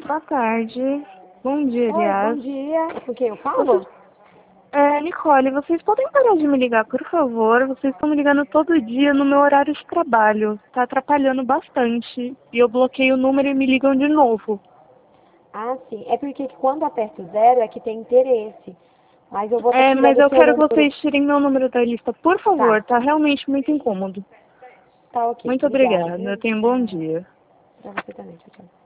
Boa tarde. Bom dia, Oi, aliás. bom dia. Com quem eu falo? Nicole, vocês podem parar de me ligar, por favor? Vocês estão me ligando todo dia no meu horário de trabalho. Tá atrapalhando bastante. E eu bloqueio o número e me ligam de novo. Ah, sim. É porque quando aperto zero é que tem interesse. Mas eu vou estar Mas tirando o eu seu quero que número. vocês tirem meu número da lista, por favor. Tá, Tá realmente muito incômodo. tá ok. Muito Obrigada, obrigada. viu? Tenha um bom dia. Pra você também, tchau, tchau.